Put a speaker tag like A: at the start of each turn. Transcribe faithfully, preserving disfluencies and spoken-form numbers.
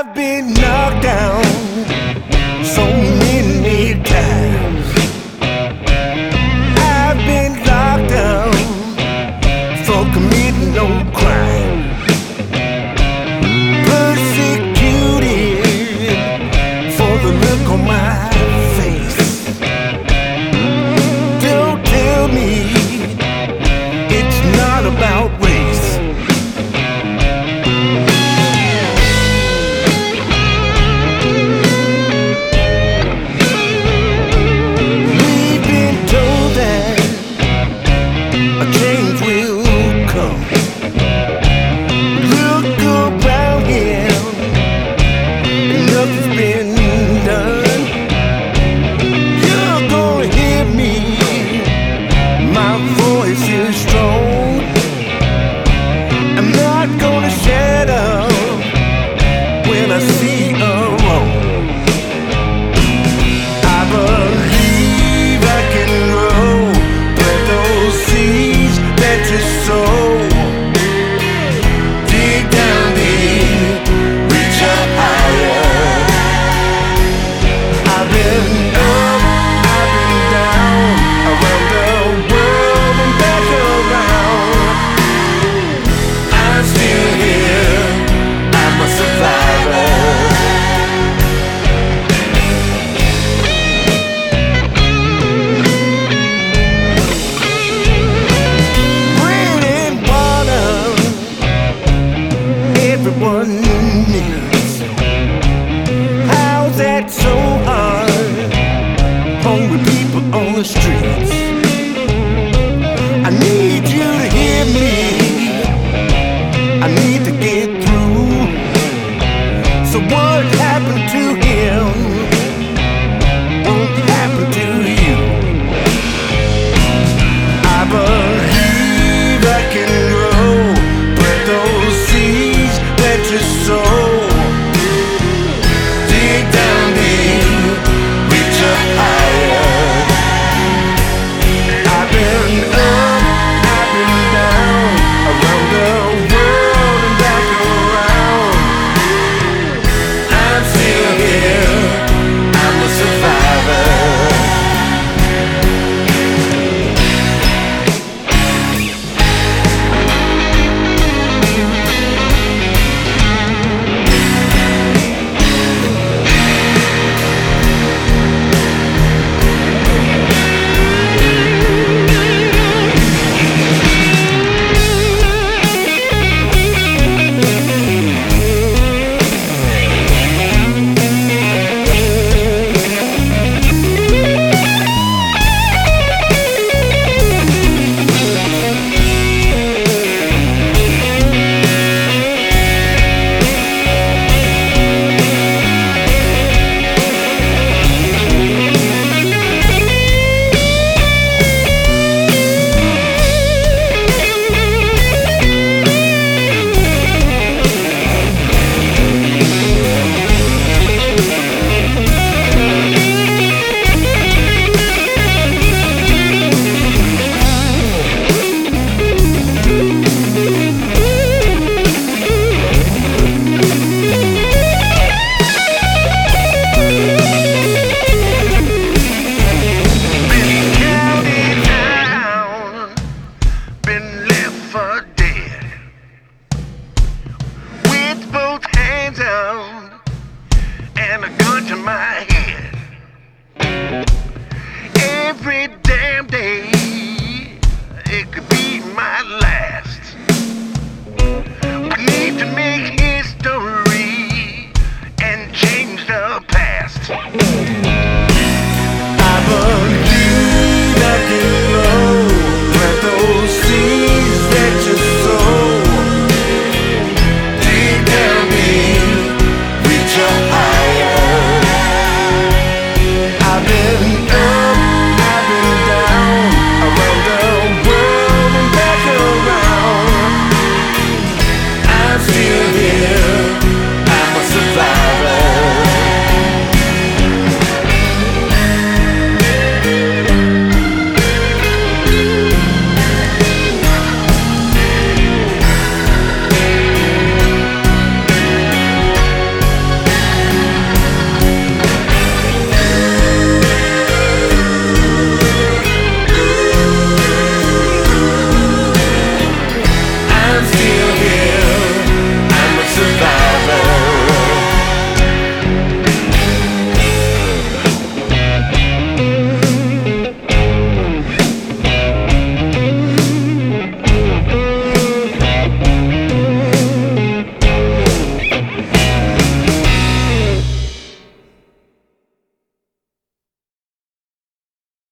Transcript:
A: I've been knocked down so many times. I've been locked down for committing no crime. Persecuted for the look on my face. Don't tell me it's not about race. How's that so hard? Hungry people on the streets. I need you to hear me. I need to get through. So what happened to him won't happen to you. I believe I can grow, but those seeds that you sow, dig down deep, reach up higher. I've been up, I've been down, around the world and back around. I'm still here, I'm a survivor. And a gun to my head. Every damn day it could be my last. We need to make history and change the past. I believe I can grow, plant those seeds that you sow. Dig down deep, reach up higher. I've been up, I've been down, around the world and back around. I'm still